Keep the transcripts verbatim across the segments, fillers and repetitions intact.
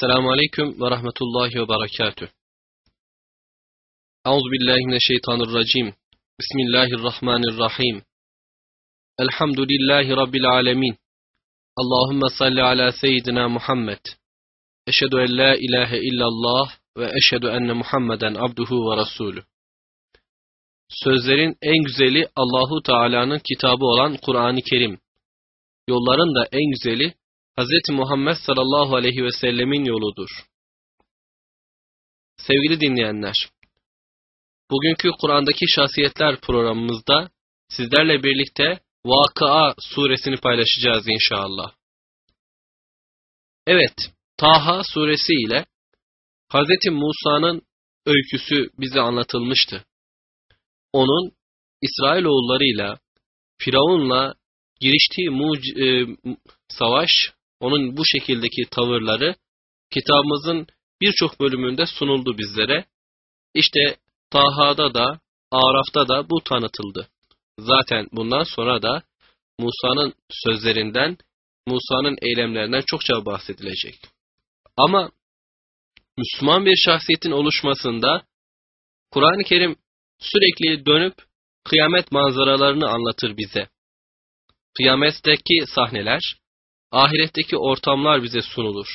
Esselamu Aleyküm ve Rahmetullahi ve Berekatüh. Euzubillahimineşşeytanirracim. Bismillahirrahmanirrahim. Elhamdülillahi Rabbil alemin. Allahümme salli ala seyyidina Muhammed. Eşhedü en la ilahe illallah ve eşhedü enne Muhammeden abduhu ve rasulü. Sözlerin en güzeli Allahu Teala'nın kitabı olan Kur'an-ı Kerim. Yolların da en güzeli Hz. Muhammed sallallahu aleyhi ve sellemin yoludur. Sevgili dinleyenler, bugünkü Kur'an'daki şahsiyetler programımızda sizlerle birlikte Vakıa suresini paylaşacağız inşallah. Evet, Taha suresi ile Hz. Musa'nın öyküsü bize anlatılmıştı. Onun İsrailoğullarıyla, Firavun'la giriştiği muc- e, savaş, onun bu şekildeki tavırları kitabımızın birçok bölümünde sunuldu bizlere. İşte Taha'da da, Araf'ta da bu tanıtıldı. Zaten bundan sonra da Musa'nın sözlerinden, Musa'nın eylemlerinden çokça bahsedilecek. Ama Müslüman bir şahsiyetin oluşmasında Kur'an-ı Kerim sürekli dönüp kıyamet manzaralarını anlatır bize. Kıyametteki sahneler, ahiretteki ortamlar bize sunulur.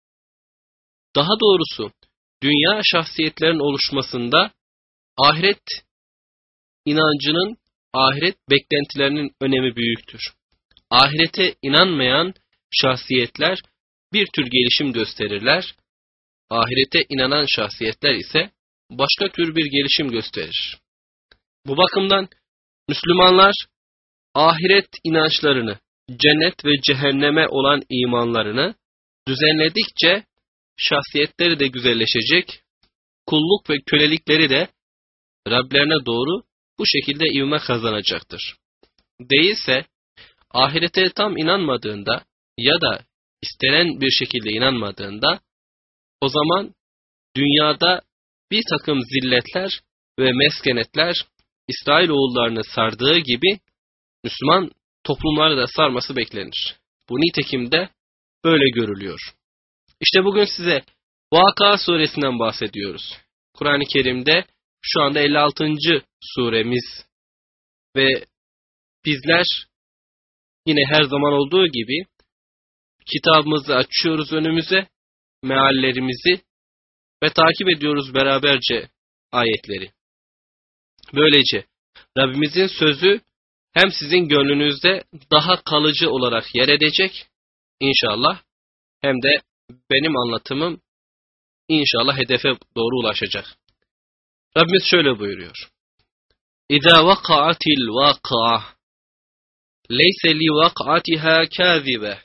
Daha doğrusu, dünya şahsiyetlerin oluşmasında ahiret inancının, ahiret beklentilerinin önemi büyüktür. Ahirete inanmayan şahsiyetler bir tür gelişim gösterirler. Ahirete inanan şahsiyetler ise başka tür bir gelişim gösterir. Bu bakımdan Müslümanlar ahiret inançlarını, cennet ve cehenneme olan imanlarını düzenledikçe şahsiyetleri de güzelleşecek, kulluk ve kölelikleri de Rablerine doğru bu şekilde ivme kazanacaktır. Değilse ahirete tam inanmadığında ya da istenen bir şekilde inanmadığında o zaman dünyada bir takım zilletler ve meskenetler İsrailoğullarını sardığı gibi Müslüman toplumları da sarması beklenir. Bu nitekim de böyle görülüyor. İşte bugün size Vakıa suresinden bahsediyoruz. Kur'an-ı Kerim'de şu anda elli altıncı suremiz ve bizler yine her zaman olduğu gibi kitabımızı açıyoruz önümüze, meallerimizi ve takip ediyoruz beraberce ayetleri. Böylece Rabbimizin sözü hem sizin gönlünüzde daha kalıcı olarak yer edecek inşallah, hem de benim anlatımım inşallah hedefe doğru ulaşacak. Rabbimiz şöyle buyuruyor. İzâ vaka'atil vakı'a leyse li vak'atiha kâzibe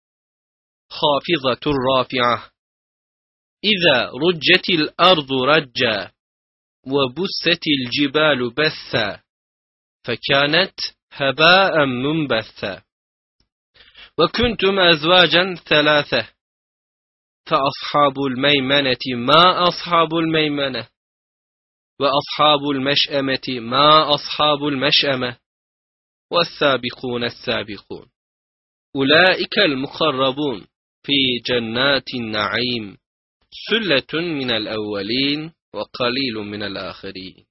hâfizatur râfi'a İzâ ruccetil ardu racca ve bussetil cibalu bessa fekânet hebâen munbessa ve kuntum ezvâcen thelâse fe ashabul meymeneti ma ashabul meymene ve ashabul meş'emeti ma ashabul meş'eme ve sâbikûne's-sâbikûn ulâikel mukarrabûn fî cennatin na'îm sülletun minel evvelîn ve kalîlun minel âhirîn.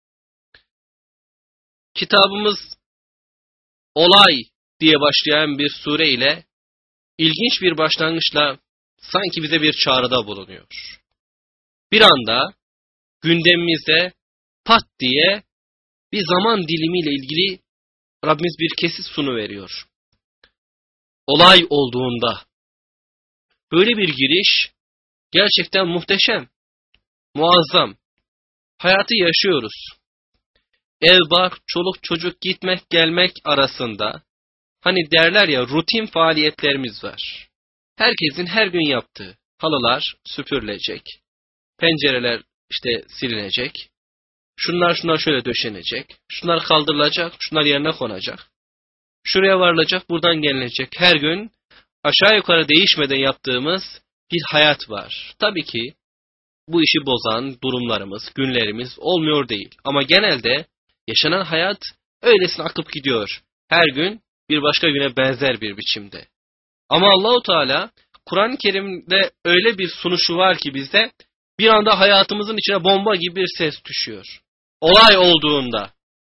Kitabımız olay diye başlayan bir sure ile ilginç bir başlangıçla sanki bize bir çağrıda bulunuyor. Bir anda gündemimize pat diye bir zaman dilimiyle ilgili Rabbimiz bir kesit sunuveriyor. Olay olduğunda böyle bir giriş gerçekten muhteşem, muazzam. Hayatı yaşıyoruz. Ev, bark, çoluk çocuk gitmek gelmek arasında hani derler ya rutin faaliyetlerimiz var. Herkesin her gün yaptığı halılar süpürülecek, pencereler işte silinecek, şunlar şunlar şöyle döşenecek, şunlar kaldırılacak, şunlar yerine konacak, şuraya varılacak, buradan gelinecek. Her gün aşağı yukarı değişmeden yaptığımız bir hayat var. Tabii ki bu işi bozan durumlarımız, günlerimiz olmuyor değil. Ama genelde yaşanan hayat öylesine akıp gidiyor. Her gün bir başka güne benzer bir biçimde. Ama Allahu Teala Kur'an-ı Kerim'de öyle bir sunuşu var ki bizde bir anda hayatımızın içine bomba gibi bir ses düşüyor. Olay olduğunda.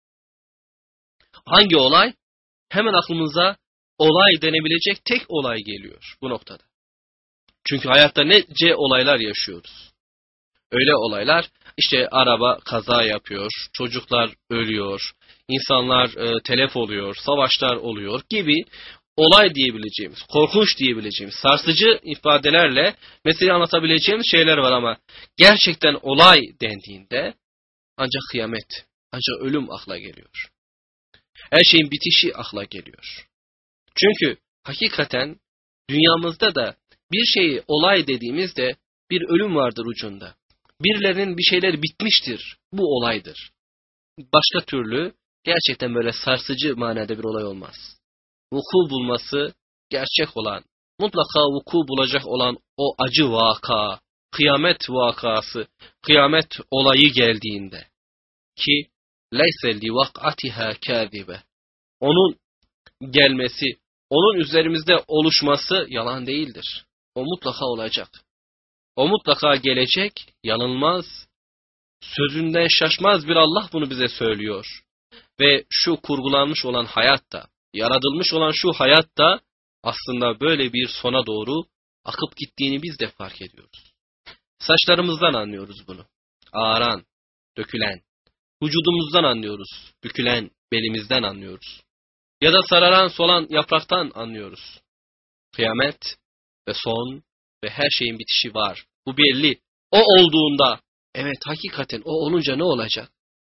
Hangi olay? Hemen aklımıza olay denebilecek tek olay geliyor bu noktada. Çünkü hayatta nece olaylar yaşıyoruz. Öyle olaylar, işte araba kaza yapıyor, çocuklar ölüyor, insanlar e, telef oluyor, savaşlar oluyor gibi olay diyebileceğimiz, korkunç diyebileceğimiz, sarsıcı ifadelerle meseleyi anlatabileceğimiz şeyler var ama gerçekten olay dendiğinde ancak kıyamet, ancak ölüm akla geliyor. Her şeyin bitişi akla geliyor. Çünkü hakikaten dünyamızda da bir şeyi olay dediğimizde bir ölüm vardır ucunda. Birilerinin bir şeyleri bitmiştir. Bu olaydır. Başka türlü gerçekten böyle sarsıcı manada bir olay olmaz. Vuku bulması gerçek olan, mutlaka vuku bulacak olan o acı vaka, kıyamet vakası, kıyamet olayı geldiğinde ki leyse li vak'atiha kâzibe. Onun gelmesi, onun üzerimizde oluşması yalan değildir. O mutlaka olacak. O mutlaka gelecek, yanılmaz, sözünden şaşmaz bir Allah bunu bize söylüyor. Ve şu kurgulanmış olan hayatta, yaratılmış olan şu hayatta aslında böyle bir sona doğru akıp gittiğini biz de fark ediyoruz. Saçlarımızdan anlıyoruz bunu. Ağaran, dökülen, vücudumuzdan anlıyoruz, bükülen, belimizden anlıyoruz. Ya da sararan, solan yapraktan anlıyoruz. Kıyamet ve son ve her şeyin bitişi var. Bu belli. O olduğunda, evet hakikaten o olunca ne olacak?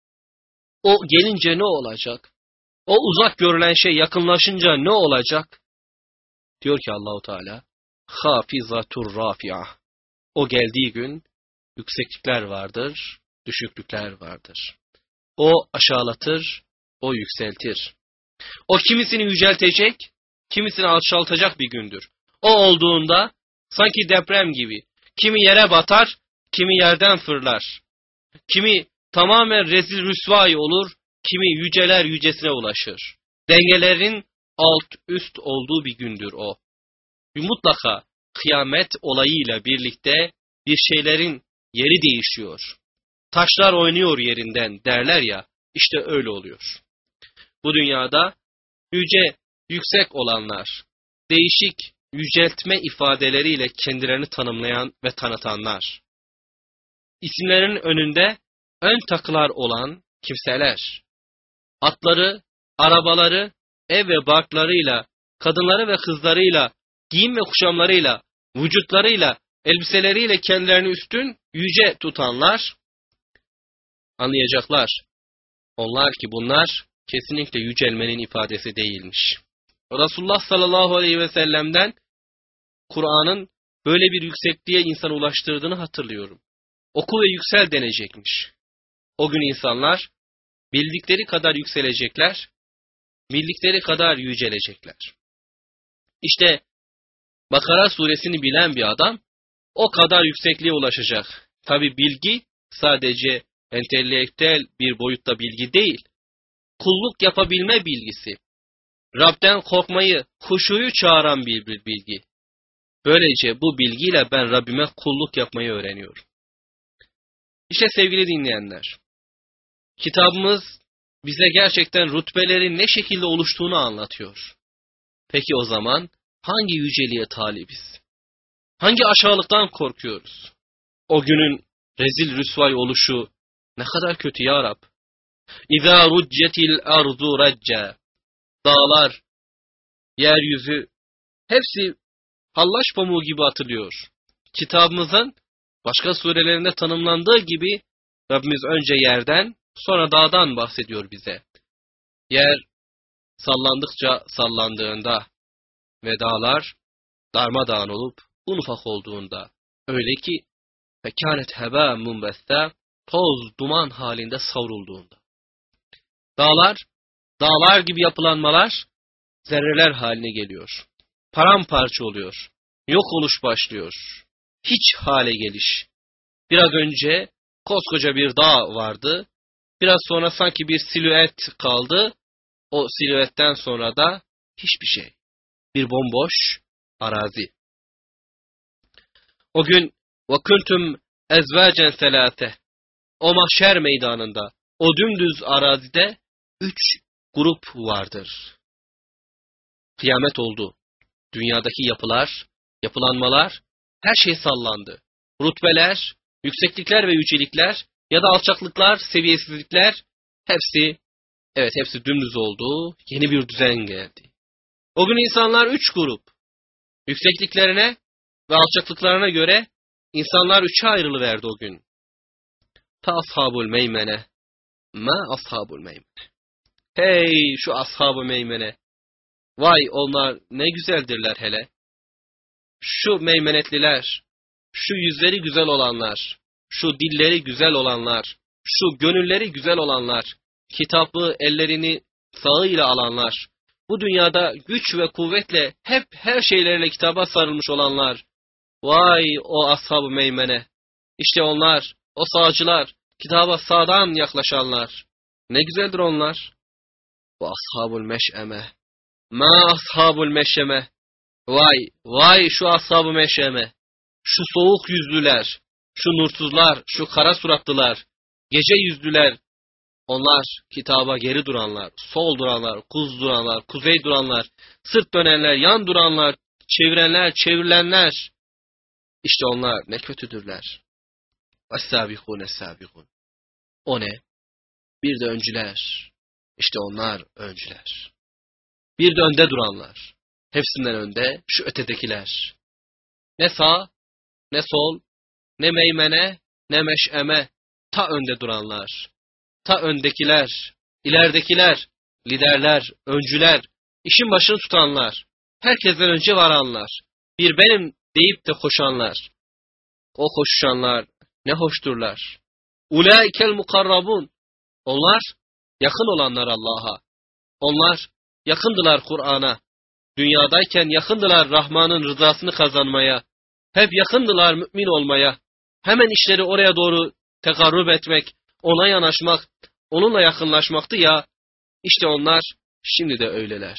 O gelince ne olacak? O uzak görülen şey yakınlaşınca ne olacak? Diyor ki Allahu Teala, hafizatur rafi'ah. O geldiği gün yükseklikler vardır, düşüklükler vardır. O aşağılatır, o yükseltir. O kimisini yüceltecek, kimisini alçaltacak bir gündür. O olduğunda sanki deprem gibi, kimi yere batar, kimi yerden fırlar. Kimi tamamen rezil rüsvay olur, kimi yüceler yücesine ulaşır. Dengelerin alt üst olduğu bir gündür o. Mutlaka kıyamet olayıyla birlikte bir şeylerin yeri değişiyor. Taşlar oynuyor yerinden derler ya, işte öyle oluyor. Bu dünyada yüce, yüksek olanlar, değişik yüceltme ifadeleriyle kendilerini tanımlayan ve tanıtanlar, isimlerinin önünde ön takılar olan kimseler, atları, arabaları, ev ve barklarıyla, kadınları ve kızlarıyla, giyim ve kuşamlarıyla, vücutlarıyla, elbiseleriyle kendilerini üstün, yüce tutanlar, anlayacaklar. Onlar ki bunlar kesinlikle yücelmenin ifadesi değilmiş. Resulullah sallallahu aleyhi ve sellem'den Kur'an'ın böyle bir yüksekliğe insan ulaştırdığını hatırlıyorum. Oku ve yüksel denecekmiş. O gün insanlar bildikleri kadar yükselecekler, bildikleri kadar yücelecekler. İşte Bakara suresini bilen bir adam o kadar yüksekliğe ulaşacak. Tabi bilgi sadece entelektüel bir boyutta bilgi değil, kulluk yapabilme bilgisi, Rab'den korkmayı, huşuyu çağıran bir, bir bilgi. Böylece bu bilgiyle ben Rabbime kulluk yapmayı öğreniyorum. İşte sevgili dinleyenler, kitabımız bize gerçekten rütbelerin ne şekilde oluştuğunu anlatıyor. Peki o zaman hangi yüceliğe talibiz? Hangi aşağılıktan korkuyoruz? O günün rezil rüsvay oluşu ne kadar kötü ya Rab. İzâ ruccetil ardu recce. Dağlar, yeryüzü hepsi hallaç pamuğu gibi atılıyor. Kitabımızın başka surelerinde tanımlandığı gibi Rabbimiz önce yerden sonra dağdan bahsediyor bize. Yer sallandıkça sallandığında ve dağlar darmadağın olup un ufak olduğunda öyle ki fekânet hebâ munbestâ toz duman halinde savrulduğunda. Dağlar, dağlar gibi yapılanmalar zerreler haline geliyor. Paramparça oluyor. Yok oluş başlıyor. Hiç hale geliş. Biraz önce koskoca bir dağ vardı. Biraz sonra sanki bir silüet kaldı. O silüetten sonra da hiçbir şey. Bir bomboş arazi. O gün وَكُنْتُمْ اَزْوَاجًا ثَلَاثَةً O mahşer meydanında, o dümdüz arazide üç grup vardır. Kıyamet oldu. Dünyadaki yapılar, yapılanmalar, her şey sallandı. Rutbeler, yükseklikler ve yücelikler ya da alçaklıklar, seviyesizlikler hepsi, evet hepsi dümdüz oldu. Yeni bir düzen geldi. O gün insanlar üç grup. Yüksekliklerine ve alçaklıklarına göre insanlar üçe ayrılıverdi o gün. Ta ashabul meymene. Ma ashabul meymene. Hey şu ashab-ı meymene. Vay onlar ne güzeldirler hele. Şu meymenetliler, şu yüzleri güzel olanlar, şu dilleri güzel olanlar, şu gönülleri güzel olanlar, kitabı ellerini sağıyla alanlar, bu dünyada güç ve kuvvetle hep her şeylerle kitaba sarılmış olanlar. Vay o ashab-ı meymene. İşte onlar, o sağcılar, kitaba sağdan yaklaşanlar. Ne güzeldir onlar. Bu ashabul meş'eme. Ma ashabul meş'eme. Vay, vay şu ashab-ı meş'eme. Şu soğuk yüzlüler, şu nursuzlar, şu kara suratlılar, gece yüzlüler. Onlar kitaba geri duranlar, sol duranlar, kuz duranlar, kuzey duranlar, sırt dönenler, yan duranlar, çevirenler, çevrilenler. İşte onlar ne kötüdürler. Es-sâbikûn es-sâbikûn. O ne? Bir de öncüler. İşte onlar öncüler. Bir de önde duranlar. Hepsinden önde şu ötedekiler. Ne sağ, ne sol, ne meymene, ne meş'eme. Ta önde duranlar. Ta öndekiler, ileridekiler, liderler, öncüler, işin başını tutanlar. Herkesten önce varanlar. Bir benim deyip de koşanlar. O koşuşanlar ne hoşturlar. Ulaikel mukarrabun. Onlar yakın olanlar Allah'a. Onlar yakındılar Kur'an'a. Dünyadayken yakındılar Rahman'ın rızasını kazanmaya. Hep yakındılar mümin olmaya. Hemen işleri oraya doğru tekarrub etmek, ona yanaşmak, onunla yakınlaşmaktı ya. İşte onlar şimdi de öyleler.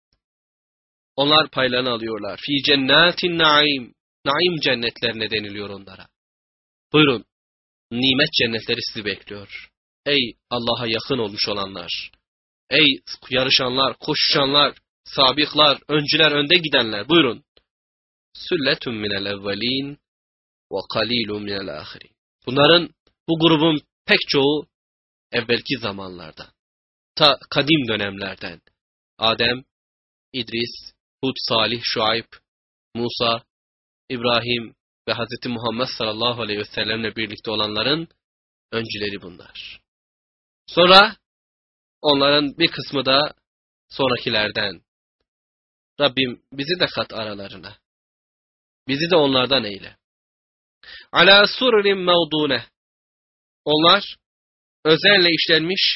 Onlar paylarını alıyorlar. Fi cennetin naim. Naim cennetlerine deniliyor onlara. Buyurun. Nimet cennetleri sizi bekliyor. Ey Allah'a yakın olmuş olanlar. Ey yarışanlar, koşuşanlar, sabıklar, öncüler, önde gidenler. Buyurun. Sülletun minel evvelin ve kalilun minel ahirin. Bunların, bu grubun pek çoğu evvelki zamanlardan. Ta kadim dönemlerden. Adem, İdris, Hud, Salih, Şuayb, Musa, İbrahim ve Hazreti Muhammed sallallahu aleyhi ve sellemle birlikte olanların öncüleri bunlar. Sonra onların bir kısmı da sonrakilerden. Rabbim bizi de kat aralarına. Bizi de onlardan eyle. Ala sururin mevdune. Onlar özenle işlenmiş,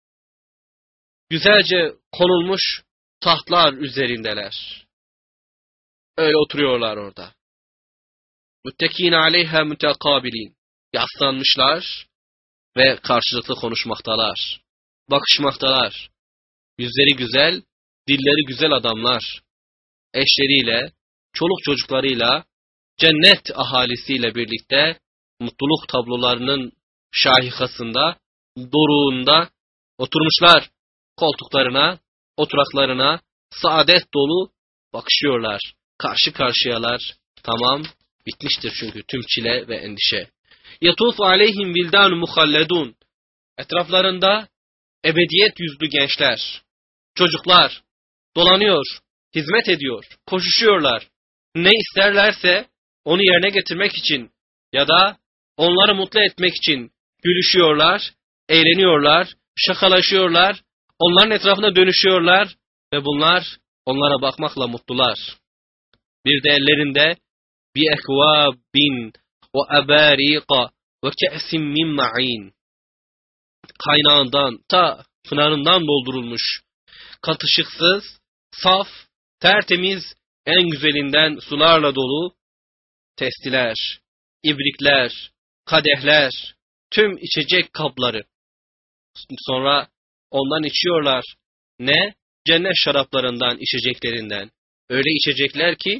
güzelce konulmuş tahtlar üzerindeler. Öyle oturuyorlar orada. Müttekîne aleyha mütekâbilîn. Yaslanmışlar ve karşılıklı konuşmaktalar. Bakışmaktalar. Yüzleri güzel, dilleri güzel adamlar. Eşleriyle, çoluk çocuklarıyla, cennet ahalisiyle birlikte mutluluk tablolarının şahikasında, doruğunda oturmuşlar. Koltuklarına, oturaklarına, saadet dolu bakışıyorlar. Karşı karşıyalar. Tamam, bitmiştir çünkü tüm çile ve endişe. Yatufu aleyhim vildan muhalledun. Etraflarında ebediyet yüzlü gençler, çocuklar dolanıyor, hizmet ediyor, koşuşuyorlar. Ne isterlerse onu yerine getirmek için ya da onları mutlu etmek için gülüşüyorlar, eğleniyorlar, şakalaşıyorlar, onların etrafına dönüşüyorlar ve bunlar onlara bakmakla mutlular. Bir de ellerinde bi ekvabin ve ebariqa ve ke'sin min ma'in. Kaynağından, ta pınarından doldurulmuş, katışıksız, saf, tertemiz, en güzelinden sularla dolu testiler, ibrikler, kadehler, tüm içecek kapları. Sonra ondan içiyorlar. Ne? Cennet şaraplarından, içeceklerinden. Öyle içecekler ki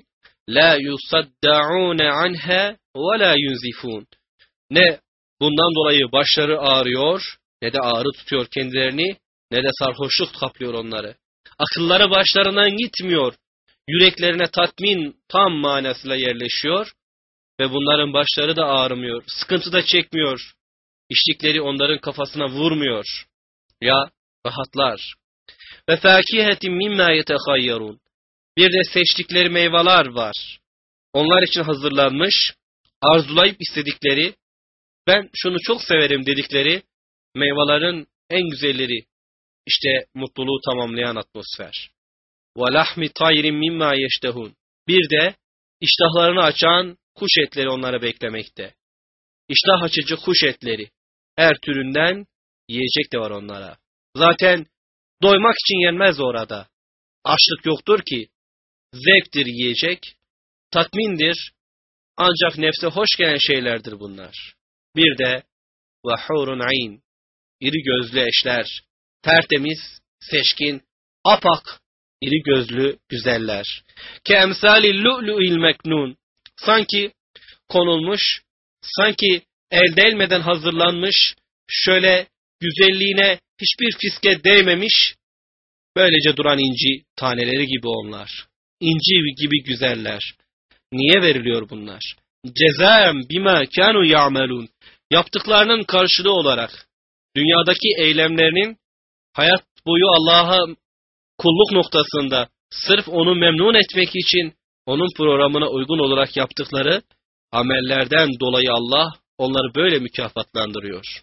la yusaddaun anha ve la yunzifun. Ne bundan dolayı başları ağrıyor, ne de ağrı tutuyor kendilerini, ne de sarhoşluk kaplıyor onları. Akılları başlarından gitmiyor. Yüreklerine tatmin tam manasıyla yerleşiyor ve bunların başları da ağrımıyor. Sıkıntı da çekmiyor. İçtikleri onların kafasına vurmuyor. Ya rahatlar. Ve fâkihetin mimmâ yetehayyarûn. Bir de seçtikleri meyveler var. Onlar için hazırlanmış, arzulayıp istedikleri, ben şunu çok severim dedikleri meyvelerin en güzelleri. İşte mutluluğu tamamlayan atmosfer. وَلَحْمِ طَيْرٍ مِمَّا يَشْتَهُونَ. Bir de iştahlarını açan kuş etleri onları beklemekte. İştah açıcı kuş etleri. Her türünden yiyecek de var onlara. Zaten doymak için yenmez orada. Açlık yoktur ki. Zevktir yiyecek, tatmindir. Ancak nefse hoş gelen şeylerdir bunlar. Bir de وَحُورٌ عَيْنٍ. İri gözlü eşler. Tertemiz, seçkin, apak, iri gözlü güzeller. Kemsali lu'lu'il meknun. Sanki konulmuş, sanki el değmeden hazırlanmış, şöyle güzelliğine hiçbir fiske değmemiş, böylece duran inci taneleri gibi onlar. İnci gibi güzeller. Niye veriliyor bunlar? Cezaem bima kanu ya'melun. Yaptıklarının karşılığı olarak dünyadaki eylemlerinin hayat boyu Allah'a kulluk noktasında sırf onu memnun etmek için onun programına uygun olarak yaptıkları amellerden dolayı Allah onları böyle mükafatlandırıyor.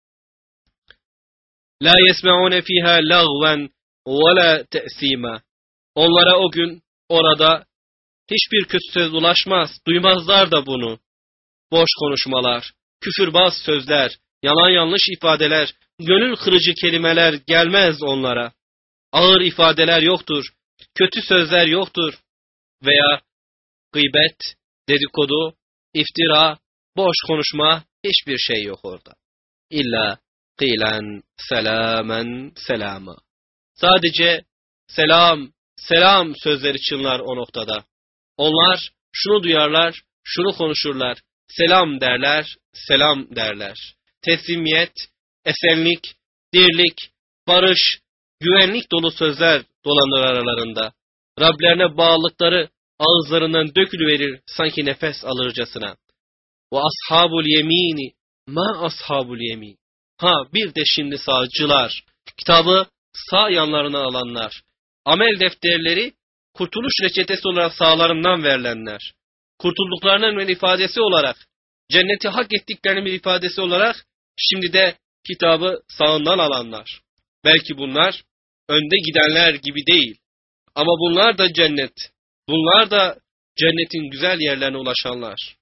La yesme'une fiha lagwen ve la te'sima. Onlara o gün orada hiçbir kötü söz ulaşmaz, duymazlar da bunu. Boş konuşmalar, küfürbaz sözler, yalan yanlış ifadeler, gönül kırıcı kelimeler gelmez onlara. Ağır ifadeler yoktur, kötü sözler yoktur veya gıybet, dedikodu, iftira, boş konuşma, hiçbir şey yok orada. İlla kılen selamen selama. Sadece selam, selam sözleri çınlar o noktada. Onlar şunu duyarlar, şunu konuşurlar, selam derler, selam derler. Teslimiyet, esenlik, dirlik, barış, güvenlik dolu sözler dolanır aralarında. Rablerine bağlılıkları ağızlarından dökülüverir sanki nefes alırcasına. Ve ashabul yemini, ma ashabul yemin. Ha bir de şimdi sağcılar, kitabı sağ yanlarına alanlar, amel defterleri kurtuluş reçetesi olarak sağlarından verilenler, kurtulduklarının bir ifadesi olarak, cenneti hak ettiklerinin bir ifadesi olarak, şimdi de kitabı sağından alanlar. Belki bunlar önde gidenler gibi değil, ama bunlar da cennet, bunlar da cennetin güzel yerlerine ulaşanlar.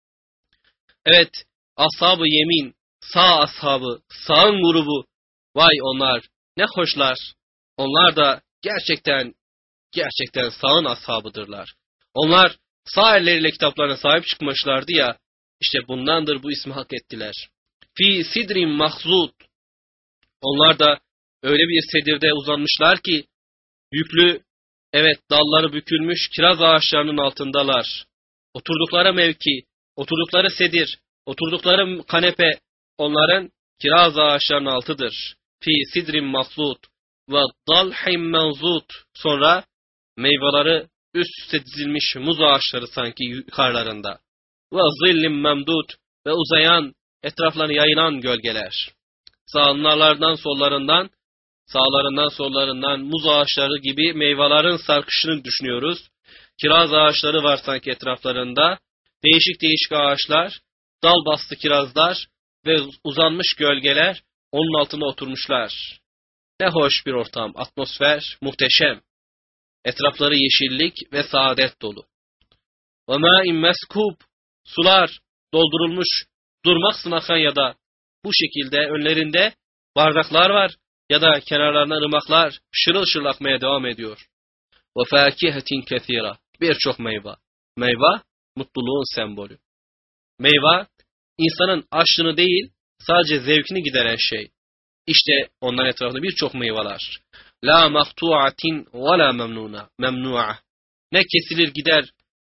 Evet, ashab-ı yemin, sağ ashabı, sağın grubu, vay onlar ne hoşlar, onlar da gerçekten, gerçekten sağın ashabıdırlar. Onlar sağ elleriyle kitaplarına sahip çıkmışlardı ya, işte bundandır bu ismi hak ettiler. Fi sidrin mahzud. Onlar da öyle bir sedirde uzanmışlar ki, yüklü, evet dalları bükülmüş kiraz ağaçlarının altındalar. Oturdukları mevki, oturdukları sedir, oturdukları kanepe, onların kiraz ağaçlarının altıdır. Fi sidrin mahzud ve dalhim menzud. Sonra meyveleri üst üste dizilmiş muz ağaçları sanki yukarılarında. Ve zillim memdud ve uzayan, etraflarına yayılan gölgeler. Sağlarından sollarından, sağlarından sollarından muz ağaçları gibi meyvelerin sarkışını düşünüyoruz. Kiraz ağaçları var sanki etraflarında. Değişik değişik ağaçlar, dal bastı kirazlar ve uzanmış gölgeler onun altına oturmuşlar. Ne hoş bir ortam, atmosfer muhteşem. Etrafları yeşillik ve saadet dolu. وَمَا اِنْ مَسْكُوب. Sular doldurulmuş, durmaksın akan ya da bu şekilde önlerinde bardaklar var ya da kenarlarına ırmaklar şırıl şırıl akmaya devam ediyor. وَفَاكِهَةٍ كَثِيرًا. Birçok meyve. Meyve, mutluluğun sembolü. Meyve, insanın açlığını değil, sadece zevkini gideren şey. İşte onların etrafında birçok meyveler. La maktu'atin ve la memnuna, memnu'a. Ne kesilir gider,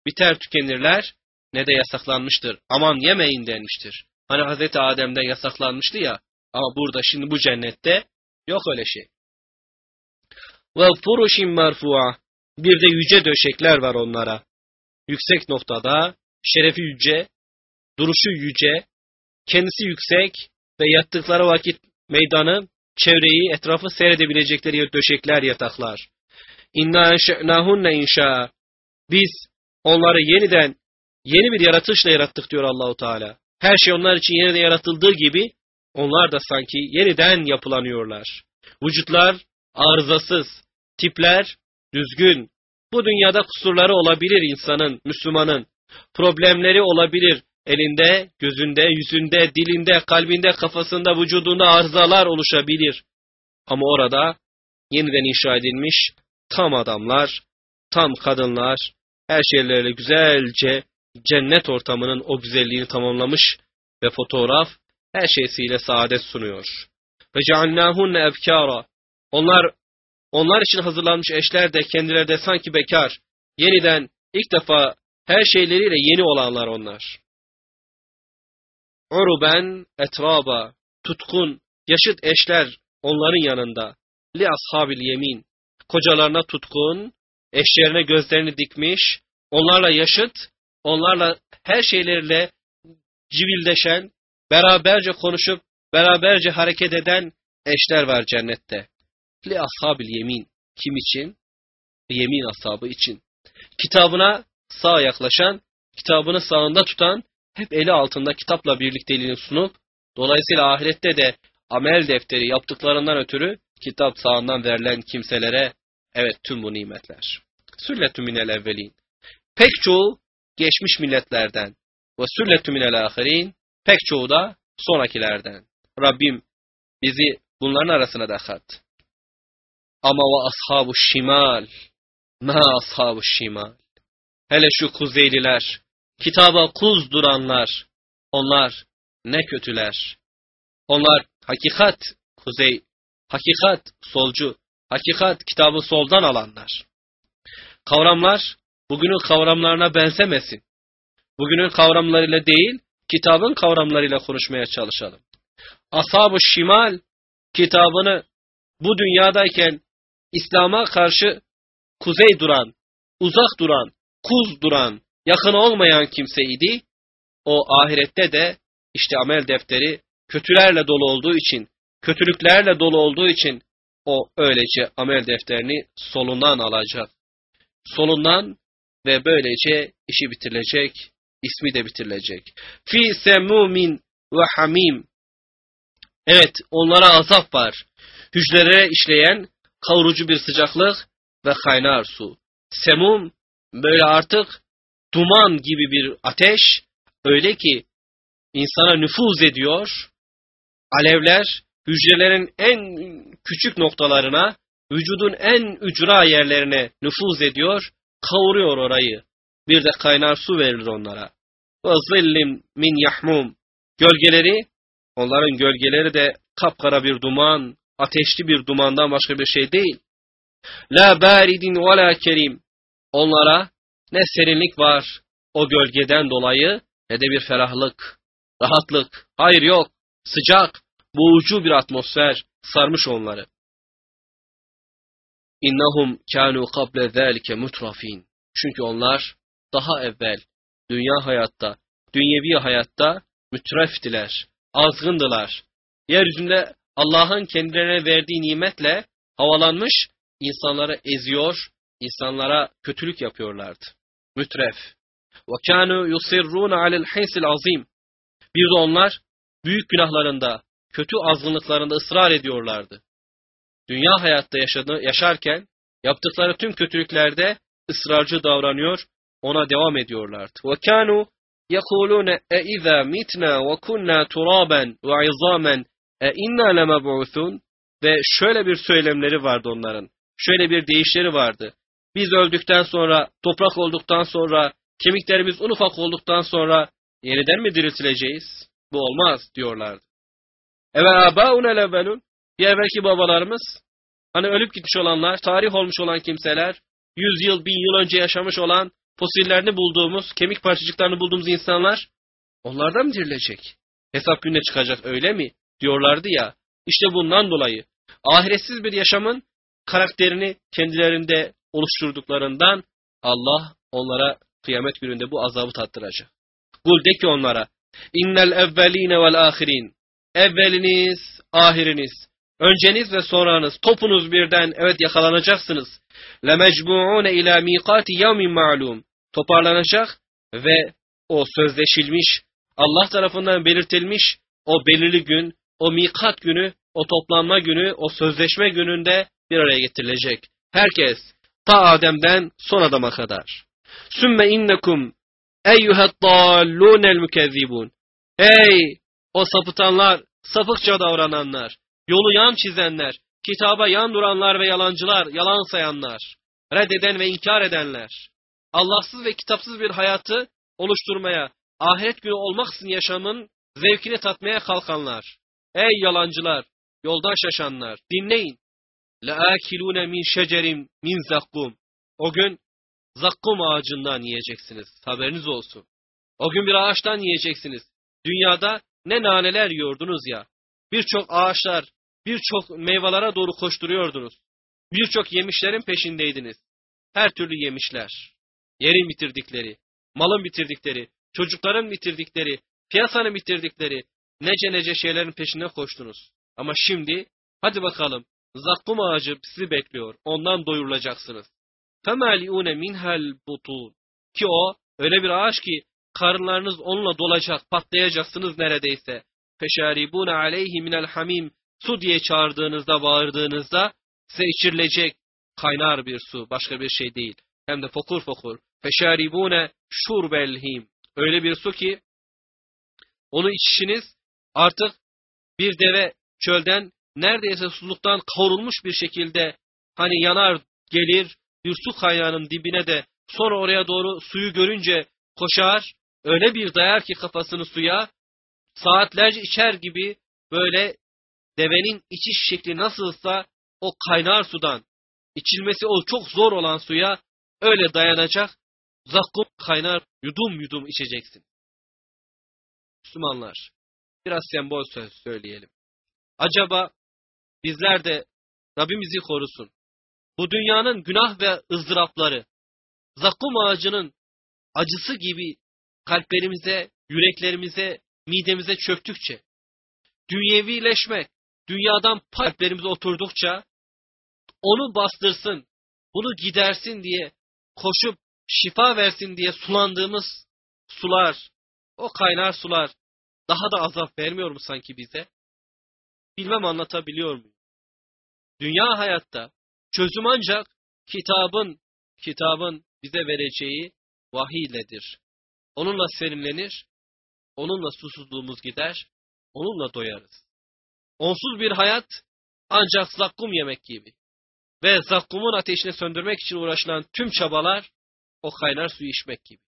biter tükenirler ne de yasaklanmıştır. Aman yemeyin denmiştir. Hani Hazreti Adem'den yasaklanmıştı ya, ama burada şimdi bu cennette yok öyle şey. Ve furuşin merfu'a, bir de yüce döşekler var onlara. Yüksek noktada, şerefi yüce, duruşu yüce, kendisi yüksek ve yattıkları vakit meydanı, çevreyi, etrafı seyredebilecekleri döşekler, yataklar. İnna enşe'nâhunne inşa. Biz onları yeniden, yeni bir yaratışla yarattık diyor Allahu Teala. Her şey onlar için yeniden yaratıldığı gibi, onlar da sanki yeniden yapılanıyorlar. Vücutlar arızasız, tipler düzgün. Bu dünyada kusurları olabilir insanın, Müslümanın. Problemleri olabilir. Elinde, gözünde, yüzünde, dilinde, kalbinde, kafasında, vücudunda arızalar oluşabilir. Ama orada yeniden inşa edilmiş tam adamlar, tam kadınlar, her şeylerle güzelce cennet ortamının o güzelliğini tamamlamış ve fotoğraf her şeysiyle saadet sunuyor. Ve ceallâhunne ebkâra. Onlar onlar için hazırlanmış eşler de kendileri de sanki bekar, yeniden ilk defa her şeyleriyle yeni olanlar onlar. Uruben etraba, tutkun, yaşıt eşler onların yanında. Li ashabil yemin, kocalarına tutkun, eşlerine gözlerini dikmiş, onlarla yaşıt, onlarla her şeyleriyle civildeşen, beraberce konuşup, beraberce hareket eden eşler var cennette. Li ashabil yemin, kim için? Yemin ashabı için. Kitabına sağ yaklaşan, kitabını sağında tutan, hep eli altında kitapla birlikteliğini sunup, dolayısıyla ahirette de amel defteri yaptıklarından ötürü kitap sağından verilen kimselere evet tüm bu nimetler. Sülletü minel evvelin. Pek çoğu geçmiş milletlerden ve sülletü minel ahirin, pek çoğu da sonrakilerden. Rabbim bizi bunların arasına da kat. Ama ve ashabu şimal, ma ashabu şimal. Hele şu kuzeyliler, kitaba kuz duranlar, onlar ne kötüler. Onlar hakikat kuzey, hakikat solcu, hakikat kitabı soldan alanlar. Kavramlar bugünün kavramlarına benzemesin. Bugünün kavramlarıyla değil, kitabın kavramlarıyla konuşmaya çalışalım. Ashab-ı şimal kitabını bu dünyadayken İslam'a karşı kuzey duran, uzak duran, kuz duran, yakın olmayan kimseydi. O ahirette de işte amel defteri kötülerle dolu olduğu için, kötülüklerle dolu olduğu için o öylece amel defterini solundan alacak. Solundan ve böylece işi bitirilecek, ismi de bitirilecek. Fi semumin ve hamim. Evet, onlara azap var. Hücrelere işleyen kavurucu bir sıcaklık ve kaynar su. Semum böyle artık duman gibi bir ateş, öyle ki insana nüfuz ediyor. Alevler hücrelerin en küçük noktalarına, vücudun en ücra yerlerine nüfuz ediyor, kavuruyor orayı. Bir de kaynar su verilir onlara. Ve zillim min yahmum. Gölgeleri, onların gölgeleri de kapkara bir duman, ateşli bir dumandan başka bir şey değil. La baridin ve la kerim. Onlara ne serinlik var o gölgeden dolayı ne de bir ferahlık, rahatlık. Hayır yok, sıcak, boğucu bir atmosfer sarmış onları. İnnahum kânû kable zâlike mutrafîn. Çünkü onlar daha evvel dünya hayatta, dünyevi hayatta mütreftiler, azgındılar. Yeryüzünde Allah'ın kendilerine verdiği nimetle havalanmış, insanları eziyor, insanlara kötülük yapıyorlardı. Mütref. وَكَانُوا يُصِرُّونَ عَلَى الْحِنْسِ الْعَظِيمِ. Bir de onlar büyük günahlarında, kötü azgınlıklarında ısrar ediyorlardı. Dünya hayatta yaşadı, yaşarken yaptıkları tüm kötülüklerde ısrarcı davranıyor, ona devam ediyorlardı. وَكَانُوا يَقُولُونَ اَاِذَا مِتْنَا وَكُنَّا تُرَابًا وَعِظَامًا اَاِنَّا لَمَبْعُثُونَ. Ve şöyle bir söylemleri vardı onların. Şöyle bir deyişleri vardı. Biz öldükten sonra, toprak olduktan sonra, kemiklerimiz un ufak olduktan sonra yeniden mi diriltileceğiz? Bu olmaz diyorlardı. Eve âbâune levvelun. Bir evvelki babalarımız, hani ölüp gitmiş olanlar, tarih olmuş olan kimseler, yüz yıl, bin yıl önce yaşamış olan fosillerini bulduğumuz, kemik parçacıklarını bulduğumuz insanlar onlardan mı dirilecek? Hesap gününe çıkacak öyle mi? Diyorlardı ya. İşte bundan dolayı ahiretsiz bir yaşamın karakterini kendilerinde oluşturduklarından Allah onlara kıyamet gününde bu azabı tattıracak. Kul de ki onlara, innel evveline vel ahirin. Evveliniz, ahiriniz, önceniz ve sonranız, topunuz birden evet yakalanacaksınız. Lemecmu'une ila miqati yevmin ma'lum. Toparlanacak ve o sözleşilmiş, Allah tarafından belirtilmiş o belirli gün, o mikat günü, o toplanma günü, o sözleşme gününde bir araya getirilecek. Herkes ta Adem'den son adama kadar. Sümme innekum eyyuhet dallûnel mükezzibûn. Ey o sapıtanlar, sapıkça davrananlar, yolu yan çizenler, kitaba yan duranlar ve yalancılar, yalan sayanlar, reddeden ve inkar edenler, Allahsız ve kitapsız bir hayatı oluşturmaya, ahiret günü olmaksızın yaşamın zevkini tatmaya kalkanlar. Ey yalancılar, yoldan şaşanlar, dinleyin. لَاَكِلُونَ مِنْ شَجَرٍ مِنْ زَقُّمْ. O gün zakkum ağacından yiyeceksiniz. Haberiniz olsun. O gün bir ağaçtan yiyeceksiniz. Dünyada ne naneler yiyordunuz ya. Birçok ağaçlar, birçok meyvelere doğru koşturuyordunuz. Birçok yemişlerin peşindeydiniz. Her türlü yemişler. Yerin bitirdikleri, malın bitirdikleri, çocukların bitirdikleri, piyasanın bitirdikleri, nece nece şeylerin peşine koştunuz. Ama şimdi, hadi bakalım, zakkum ağacı sizi bekliyor. Ondan doyurulacaksınız. فَمَالِعُونَ مِنْهَا الْبُطُونَ. Ki o, öyle bir ağaç ki, karınlarınız onunla dolacak, patlayacaksınız neredeyse. فَشَارِبُونَ عَلَيْهِ مِنَ الْحَمِيمِ. Su diye çağırdığınızda, bağırdığınızda, size içirilecek kaynar bir su, başka bir şey değil. Hem de fokur fokur. فَشَارِبُونَ شُرْبَ الْهِيمِ. Öyle bir su ki, onu içişiniz, artık bir deve çölden, neredeyse susuzluktan kavrulmuş bir şekilde, hani yanar gelir, bir su kaynağının dibine de, sonra oraya doğru suyu görünce koşar, öyle bir dayar ki kafasını suya, saatlerce içer gibi, böyle devenin içiş şekli nasılsa, o kaynar sudan, içilmesi o çok zor olan suya, öyle dayanacak, zakkum kaynar, yudum yudum içeceksin. Müslümanlar, biraz sembol söz söyleyelim. Acaba bizler de Rabbimizi korusun. Bu dünyanın günah ve ızdırapları, zakkum ağacının acısı gibi kalplerimize, yüreklerimize, midemize çöktükçe, dünyevileşmek, dünyadan kalplerimize oturdukça, onu bastırsın, bunu gidersin diye, koşup şifa versin diye sulandığımız sular, o kaynar sular, daha da azap vermiyor mu sanki bize? Bilmem anlatabiliyor muyum? Dünya hayatta çözüm ancak kitabın, kitabın bize vereceği vahiy iledir. Onunla serinlenir, onunla susuzluğumuz gider, onunla doyarız. Onsuz bir hayat ancak zakkum yemek gibi. Ve zakkumun ateşini söndürmek için uğraşılan tüm çabalar o kaynar suyu içmek gibi.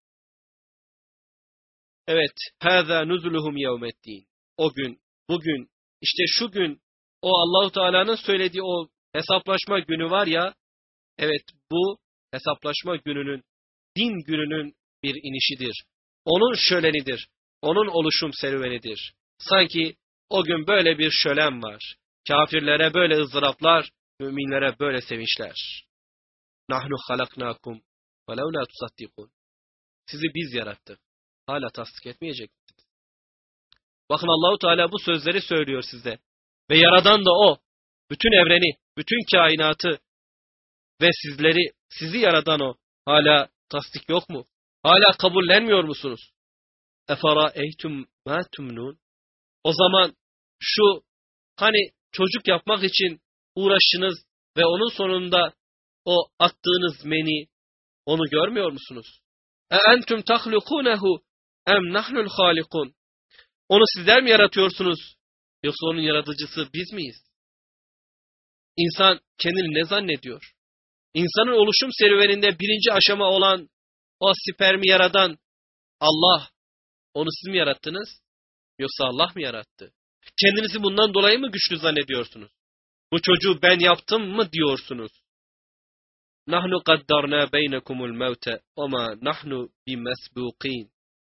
Evet, hâzâ nuzuluhum yevmeddin. O gün, bugün, işte şu gün, o Allahu Teala'nın söylediği o hesaplaşma günü var ya, evet bu hesaplaşma gününün, din gününün bir inişidir. Onun şölenidir, onun oluşum serüvenidir. Sanki o gün böyle bir şölen var. Kafirlere böyle ızdıraplar, müminlere böyle sevinçler. Nahnu halaknakum ve levla tusaddikun. Sizi biz yarattık. Hala tasdik etmeyecek misiniz? Bakın Allahu Teala bu sözleri söylüyor size. Ve yaradan da o. Bütün evreni, bütün kainatı ve sizleri, sizi yaradan o. Hala tasdik yok mu? Hala kabullenmiyor musunuz? Efara eytum ma tumnun. O zaman şu hani çocuk yapmak için uğraşınız ve onun sonunda o attığınız meni, onu görmüyor musunuz? E entum tahlukunehu em nahnul halikun. Onu sizler mi yaratıyorsunuz? Yoksa onun yaratıcısı biz miyiz? İnsan kendini ne zannediyor? İnsanın oluşum serüveninde birinci aşama olan o spermi yaradan Allah. Onu siz mi yarattınız? Yoksa Allah mı yarattı? Kendinizi bundan dolayı mı güçlü zannediyorsunuz? Bu çocuğu ben yaptım mı diyorsunuz? nahnu qaddarna beynekumul mevte ve ma nahnu bimesbuqin.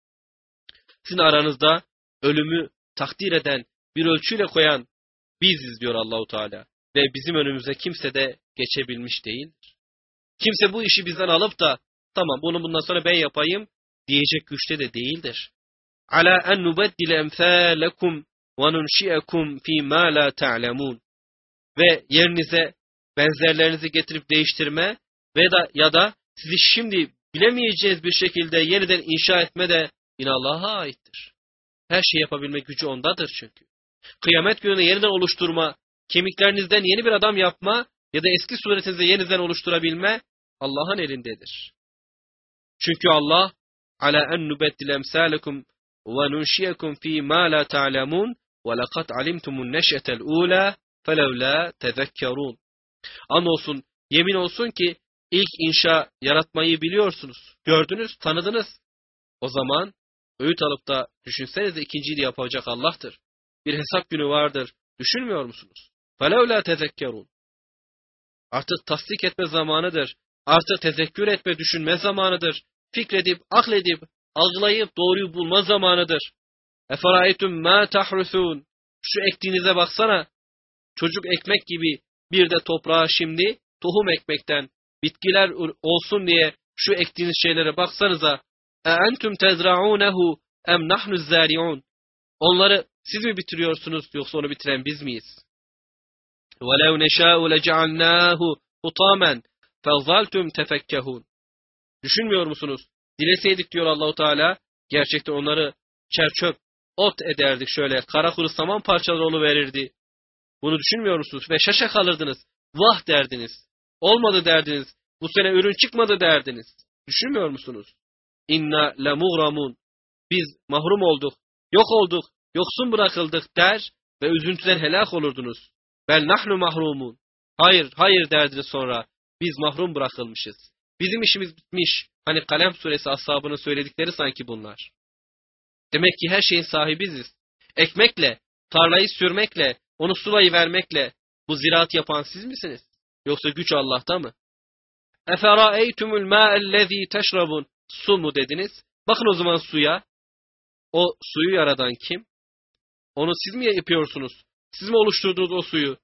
Sizin aranızda ölümü takdir eden, bir ölçüyle koyan biziz diyor Allahu Teala. Ve bizim önümüze kimse de geçebilmiş değildir. Kimse bu işi bizden alıp da tamam bunu bundan sonra ben yapayım diyecek güçte de değildir. Ala en nubeddile emsalekum ve nunşi'ekum fi ma la ta'lemun. Ve yerinize benzerlerinizi getirip değiştirme ve da ya da sizi şimdi bilemeyeceğiz bir şekilde yeniden inşa etme de yine Allah'a aittir. Her şeyi yapabilme gücü ondadır çünkü. Kıyamet gününü yeniden oluşturma, kemiklerinizden yeni bir adam yapma ya da eski suretinizi yeniden oluşturabilme Allah'ın elindedir. Çünkü Allah ala en nubeddil emsalekum ve nunşiyekum fi ma la ta'lemun ve laqad alimtumun neş'etel ula felevla tezekkerun. Andolsun, yemin olsun ki ilk inşa yaratmayı biliyorsunuz. Gördünüz, tanıdınız. O zaman öğüt alıp da düşünsenize ikinciyi de yapacak Allah'tır. Bir hesap günü vardır. Düşünmüyor musunuz? فَلَوْلَا تَذَكَّرُونَ. Artık tasdik etme zamanıdır. Artık tezekkür etme, düşünme zamanıdır. Fikredip, akledip, algılayıp doğruyu bulma zamanıdır. اَفَرَأَيْتُمْ مَا تَحْرُثُونَ. Şu ektiğinize baksana. Çocuk ekmek gibi bir de toprağa şimdi tohum ekmekten bitkiler olsun diye şu ektiğiniz şeylere baksanıza. اَاَنْتُمْ تَزْرَعُونَهُ اَمْ نَحْنُ الزَّارِعُونَ. Onları siz mi bitiriyorsunuz yoksa onu bitiren biz miyiz? وَلَوْ نَشَاءُ لَجَعَلْنَاهُ حُطَامًا فَظَلْتُمْ تَفَكَّهُونَ. Düşünmüyor musunuz? Dileseydik diyor Allahu Teala, gerçekten onları çerçöp, ot ederdik şöyle, kara kuru saman parçaları oluverirdi. Bunu düşünmüyor musunuz? Ve şaşa kalırdınız. Vah derdiniz. Olmadı derdiniz. Bu sene ürün çıkmadı derdiniz. Düşünmüyor musunuz? İnna lemuğramun. Biz mahrum olduk, yok olduk, yoksun bırakıldık der ve üzüntüden helak olurdunuz. Bel nahnu mahrumun. Hayır, hayır derdiniz sonra. Biz mahrum bırakılmışız. Bizim işimiz bitmiş. Hani Kalem suresi ashabının söyledikleri sanki bunlar. Demek ki her şeyin sahibiziz. Ekmekle, tarlayı sürmekle, onu sulayı vermekle bu ziraat yapan siz misiniz? Yoksa güç Allah'ta mı? Eferâeytumul mâ'ellezî teşrabun. Su mu dediniz? Bakın o zaman suya. O suyu yaradan kim? Onu siz mi yapıyorsunuz? Siz mi oluşturdunuz o suyu?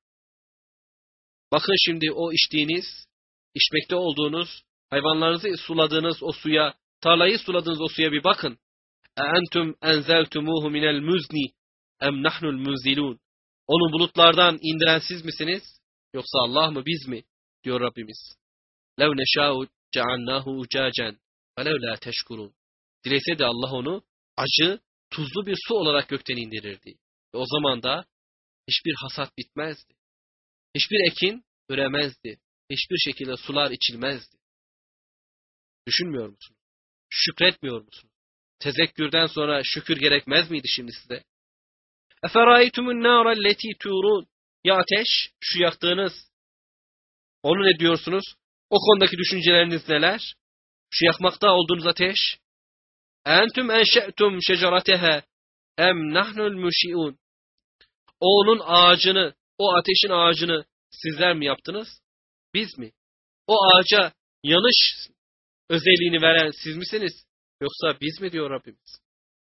Bakın şimdi o içtiğiniz, içmekte olduğunuz, hayvanlarınızı suladığınız o suya, tarlayı suladığınız o suya bir bakın. اَاَنْتُمْ اَنْزَلْتُمُوهُ مِنَ الْمُزْنِ اَمْ نَحْنُ الْمُنْزِلُونَ. Onu bulutlardan indiren siz misiniz? Yoksa Allah mı, biz mi? Diyor Rabbimiz. لَوْ نَشَاءُ جَعَلْنَاهُ اُجَاجًا فَلَوْ لَا تَشْكُرُونَ. Dilese de Allah onu acı, tuzlu bir su olarak gökten indirirdi. Ve o zaman da hiçbir hasat bitmezdi. Hiçbir ekin üremezdi. Hiçbir şekilde sular içilmezdi. Düşünmüyor musun? Şükretmiyor musun? Tezekkürden sonra şükür gerekmez miydi şimdi size? اَفَرَأَيْتُمُ النَّارَ الَّتِي تُورُونَ. Ya ateş, şu yaktığınız. Onu ne diyorsunuz? O konudaki düşünceleriniz neler? Şu yakmakta olduğunuz ateş. اَنْتُمْ اَنْشَأْتُمْ شَجَرَتَهَا اَمْ نَحْنُ الْمُشِئُونَ. O onun ağacını, o ateşin ağacını sizler mi yaptınız? Biz mi? O ağaca yanış özelliğini veren siz misiniz? Yoksa biz mi diyor Rabbimiz?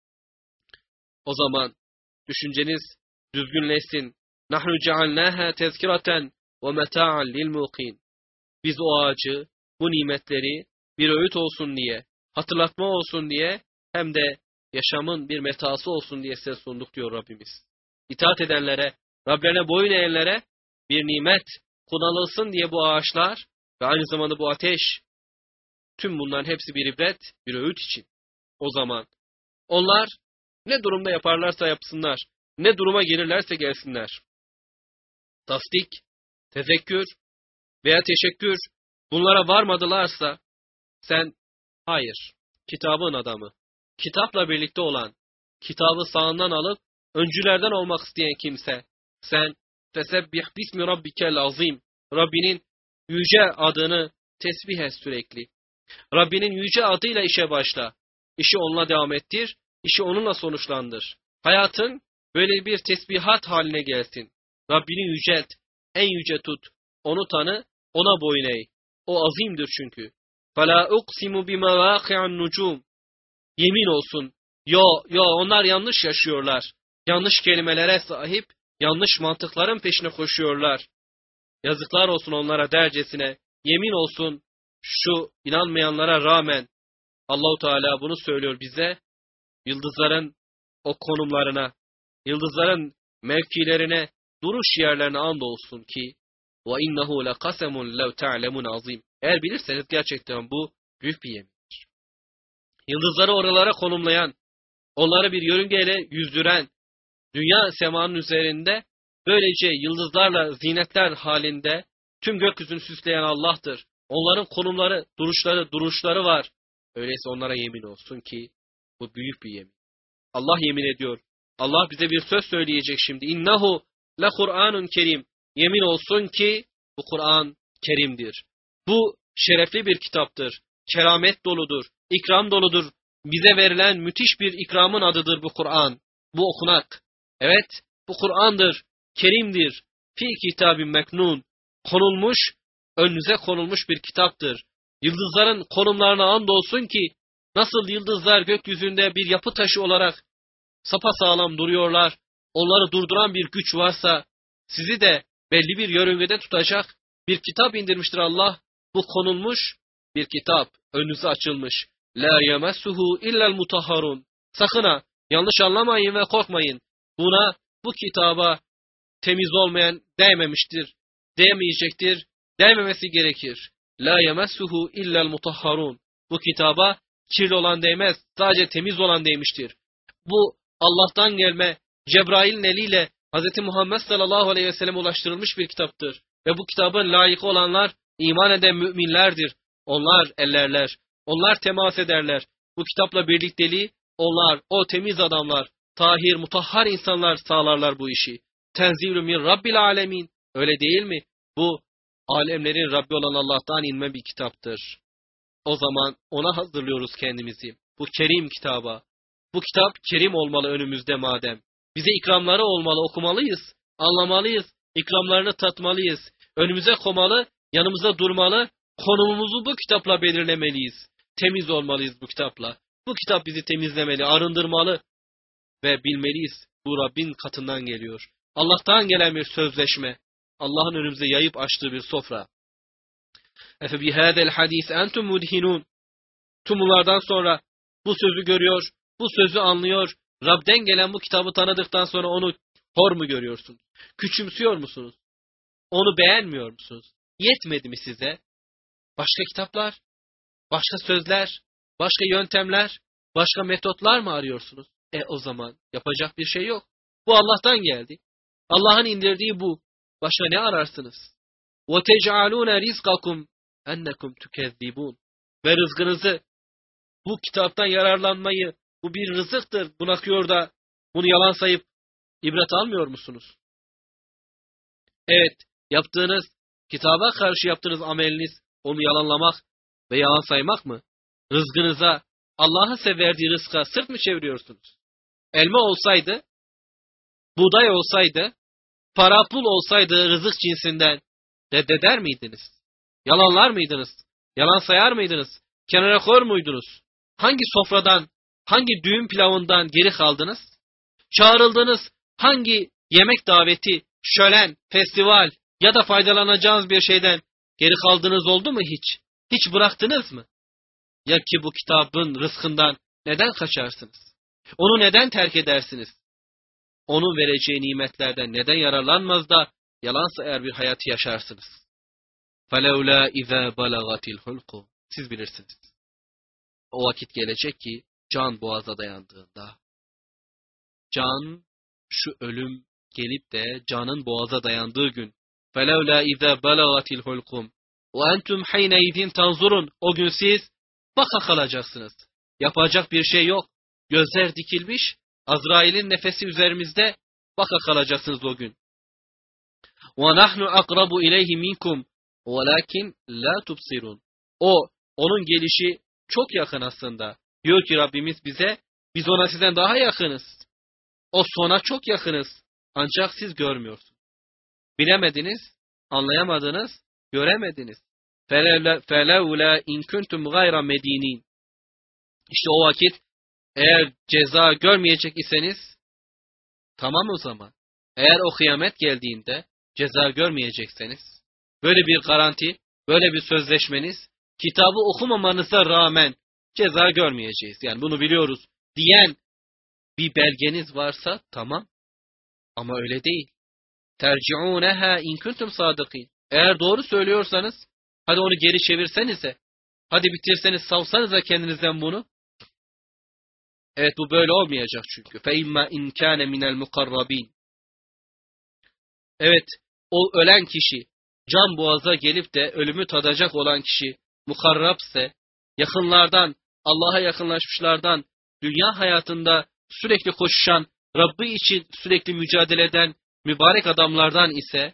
O zaman düşünceniz düzgünleşsin. نَحْنُ جَعَلْنَاهَا تَذْكِرَةً وَمَتَاعًا لِلْمُوقِينَ. Biz o ağacı, bu nimetleri bir öğüt olsun diye, hatırlatma olsun diye, hem de yaşamın bir metası olsun diye size sunduk diyor Rabbimiz. İtaat edenlere, Rablerine boyun eğenlere bir nimet kullanılsın diye bu ağaçlar ve aynı zamanda bu ateş, tüm bunların hepsi bir ibret, bir öğüt için. O zaman onlar ne durumda yaparlarsa yapsınlar, ne duruma gelirlerse gelsinler. Tasdik, tezekkür veya teşekkür bunlara varmadılarsa sen hayır, kitabın adamı, kitapla birlikte olan, kitabı sağından alıp öncülerden olmak isteyen kimse, sen fesebbih bismi rabbikel azim, Rabbinin yüce adını tesbih et sürekli. Rabbinin yüce adıyla işe başla. İşi onunla devam ettir, işi onunla sonuçlandır. Hayatın böyle bir tesbihat haline gelsin. Rabbini yücelt, en yüce tut, onu tanı, ona boyun eğ. O azimdir çünkü. فَلَا اُقْسِمُ بِمَوَاقِعَ النُّجُومِ Yemin olsun. Yo, yo onlar yanlış yaşıyorlar. Yanlış kelimelere sahip, yanlış mantıkların peşine koşuyorlar. Yazıklar olsun onlara dercesine. Yemin olsun şu inanmayanlara rağmen Allahu Teala bunu söylüyor bize. Yıldızların o konumlarına, yıldızların mevkilerine, duruş yerlerine andolsun ki وَاِنَّهُ لَقَسَمٌ لَوْ تَعْلَمُنْ azim. Eğer bilirseniz gerçekten bu büyük bir yemindir. Yıldızları oralara konumlayan, onları bir yörüngeyle yüzdüren, dünya semanın üzerinde böylece yıldızlarla zinetler halinde tüm gökyüzünü süsleyen Allah'tır. Onların konumları, duruşları, duruşları var. Öyleyse onlara yemin olsun ki bu büyük bir yemin. Allah yemin ediyor. Allah bize bir söz söyleyecek şimdi. İnnehu le Kur'anun kerim. Yemin olsun ki bu Kur'an kerimdir. Bu şerefli bir kitaptır. Keramet doludur. İkram doludur. Bize verilen müthiş bir ikramın adıdır bu Kur'an. Bu okunak. Evet, bu Kur'an'dır. Kerimdir. Fi kitabin meknun. Konulmuş, önünüze konulmuş bir kitaptır. Yıldızların konumlarına andolsun ki nasıl yıldızlar gökyüzünde bir yapı taşı olarak sapasağlam duruyorlar. Onları durduran bir güç varsa sizi de belli bir yörüngede tutacak bir kitap indirmiştir Allah. Bu konulmuş bir kitap. Önünüze açılmış. La yemessuhu illel mutahharun. Sakın ha yanlış anlamayın ve korkmayın. Buna, bu kitaba temiz olmayan değmemiştir. Değmeyecektir. Değmemesi gerekir. La yemessuhu illel mutahharun. Bu kitaba kirli olan değmez. Sadece temiz olan değmiştir. Bu Allah'tan gelme Cebrail'in eliyle Hz. Muhammed sallallahu aleyhi ve sellem ulaştırılmış bir kitaptır. Ve bu kitabın layıkı olanlar iman eden müminlerdir. Onlar ellerler. Onlar temas ederler. Bu kitapla birlikteliği onlar, o temiz adamlar, tahir, mutahhar insanlar sağlarlar bu işi. Tenzilü min Rabbil alemin. Öyle değil mi? Bu alemlerin Rabbi olan Allah'tan inme bir kitaptır. O zaman ona hazırlıyoruz kendimizi. Bu kerim kitaba. Bu kitap kerim olmalı önümüzde madem. Bize ikramları olmalı, okumalıyız, anlamalıyız, ikramlarını tatmalıyız. Önümüze komalı, yanımıza durmalı, konumumuzu bu kitapla belirlemeliyiz. Temiz olmalıyız bu kitapla. Bu kitap bizi temizlemeli, arındırmalı ve bilmeliyiz. Bu Rabbin katından geliyor. Allah'tan gelen bir sözleşme. Allah'ın önümüze yayıp açtığı bir sofra. Efe bihâzel hadîs entum mudhinûn. Tüm bunlardan sonra bu sözü görüyor, bu sözü anlıyor. Rab'den gelen bu kitabı tanıdıktan sonra onu hor mu görüyorsunuz? Küçümsüyor musunuz? Onu beğenmiyor musunuz? Yetmedi mi size? Başka kitaplar, başka sözler, başka yöntemler, başka metotlar mı arıyorsunuz? E o zaman yapacak bir şey yok. Bu Allah'tan geldi. Allah'ın indirdiği bu. Başka ne ararsınız? وَتَجْعَلُونَ رِزْقَكُمْ اَنَّكُمْ تُكَذِّبُونَ Ve rızkınızı, bu kitaptan yararlanmayı, bu bir rızıktır, bırakıyor da bunu yalan sayıp ibret almıyor musunuz? Evet, yaptığınız, kitaba karşı yaptığınız ameliniz, onu yalanlamak ve yalan saymak mı? Rızkınıza, Allah'ın size verdiği rızka sırt mı çeviriyorsunuz? Elma olsaydı, buğday olsaydı, para pul olsaydı rızık cinsinden reddeder miydiniz? Yalanlar mıydınız? Yalan sayar mıydınız? Kenara koyar muydunuz? Hangi sofradan, hangi düğün pilavından geri kaldınız? Çağrıldınız hangi yemek daveti, şölen, festival ya da faydalanacağınız bir şeyden geri kaldınız oldu mu hiç? Hiç bıraktınız mı? Ya ki bu kitabın rızkından neden kaçarsınız? Onu neden terk edersiniz? Onun vereceği nimetlerden neden yararlanmaz da yalan sayar bir hayatı yaşarsınız? فَلَوْلَا اِذَا بَلَغَتِ الْحُلْقُ Siz bilirsiniz. O vakit gelecek ki can boğaza dayandığında, can, şu ölüm gelip de canın boğaza dayandığı gün, فَلَوْلَا اِذَا بَلَغَتِ الْحُلْقُمْ وَاَنْتُمْ حَيْنَيْذٍ تَنْظُرُونَ O gün siz baka kalacaksınız. Yapacak bir şey yok. Gözler dikilmiş, Azrail'in nefesi üzerimizde, baka kalacaksınız o gün. وَنَحْنُ أَقْرَبُ إِلَيْهِ مِنْكُمْ وَلَكِنْ لَا تُبْصِرُونَ O, onun gelişi çok yakın aslında. Diyor ki Rabbimiz bize, biz ona sizden daha yakınız. O sona çok yakınız. Ancak siz görmüyorsunuz. Bilemediniz, anlayamadınız, göremediniz. فَلَوْلَا اِنْ كُنْتُمْ غَيْرَ مَد۪ينِينَ. İşte o vakit eğer ceza görmeyecek iseniz tamam o zaman. Eğer o kıyamet geldiğinde ceza görmeyecekseniz, böyle bir garanti, böyle bir sözleşmeniz, kitabı okumamanıza rağmen ceza görmeyeceğiz. Yani bunu biliyoruz diyen bir belgeniz varsa tamam. Ama öyle değil. Terci'ûneha in kuntum sâdıkîn. Eğer doğru söylüyorsanız hadi onu geri çevirsenize. Hadi bitirseniz, savsanıza kendinizden bunu. Evet, bu böyle olmayacak çünkü. Fe imma in kâne minel mukarrabîn. Evet, o ölen kişi, can boğaza gelip de ölümü tadacak olan kişi mukarrabse, yakınlardan, Allah'a yakınlaşmışlardan, dünya hayatında sürekli koşuşan, Rabbi için sürekli mücadele eden mübarek adamlardan ise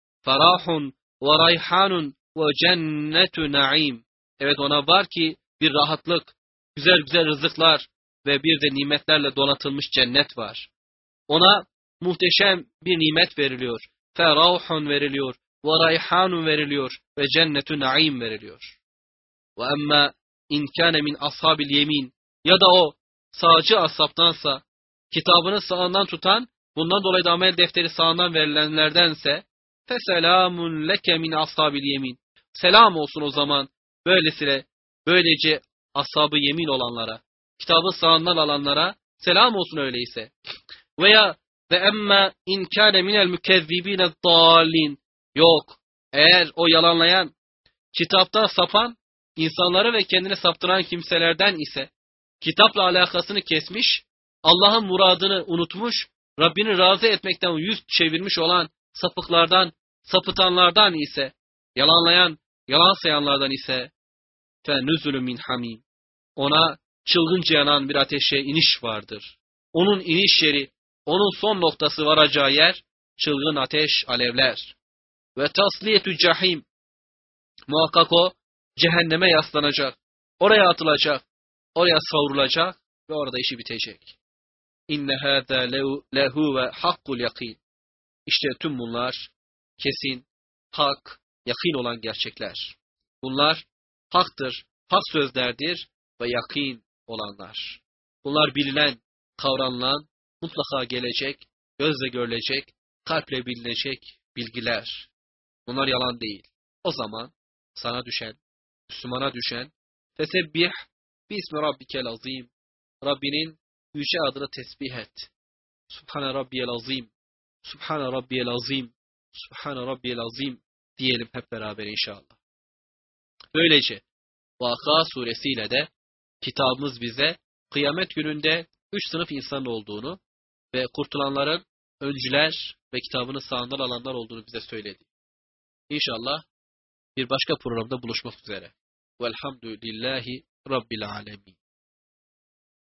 farahun ve rayhanun ve cennetu naim. Evet, ona var ki bir rahatlık, güzel güzel rızıklar ve bir de nimetlerle donatılmış cennet var. Ona muhteşem bir nimet veriliyor. Ferahun veriliyor. Ve rayhanun veriliyor. Ve cennetu naim veriliyor. Ve emma in kâne min ashabil yemin. Ya da o sağcı ashabtansa, kitabını sağından tutan, bundan dolayı da amel defteri sağından verilenlerdense feselamun leke min ashabil yemin. Selam olsun o zaman böylesine, böylece ashab-ı yemin olanlara, kitabı sağından alanlara selam olsun öyleyse. Veya ve emme in kâne minel mükezzibîne dâlin. Yok, eğer o yalanlayan, kitaptan sapan, insanları ve kendini saptıran kimselerden ise, kitapla alakasını kesmiş, Allah'ın muradını unutmuş, Rabbini razı etmekten yüz çevirmiş olan sapıklardan, sapıtanlardan ise, yalanlayan, yalan sayanlardan ise فَنُزُلُ مِنْ hamim. Ona çılgınca yanan bir ateşe iniş vardır. Onun iniş yeri, onun son noktası varacağı yer, çılgın ateş, alevler. Ve tasliyetü cahim. Muhakkak o, cehenneme yaslanacak, oraya atılacak, oraya savrulacak ve orada işi bitecek. İnne hâzâ lehu ve hakkul yakîn. İşte tüm bunlar kesin, hak, yakîn olan gerçekler. Bunlar haktır, hak sözlerdir ve yakîn olanlar. Bunlar bilinen, kavranılan, mutlaka gelecek, gözle görülecek, kalple bilinecek bilgiler. Bunlar yalan değil. O zaman sana düşen, Müslümana düşen fesebbih bismi rabbikel azim. Rabbinin yüce adını tesbih et. Subhane rabbiyel azim. Subhane rabbiyel azim. Subhane rabbiyel azim diyelim hep beraber inşallah. Böylece Vakıa suresiyle de kitabımız bize kıyamet gününde üç sınıf insan olduğunu ve kurtulanların öncüler ve kitabını sağından alanlar olduğunu bize söyledi. İnşallah bir başka programda buluşmak üzere. Velhamdülillahi Rabbil alemin.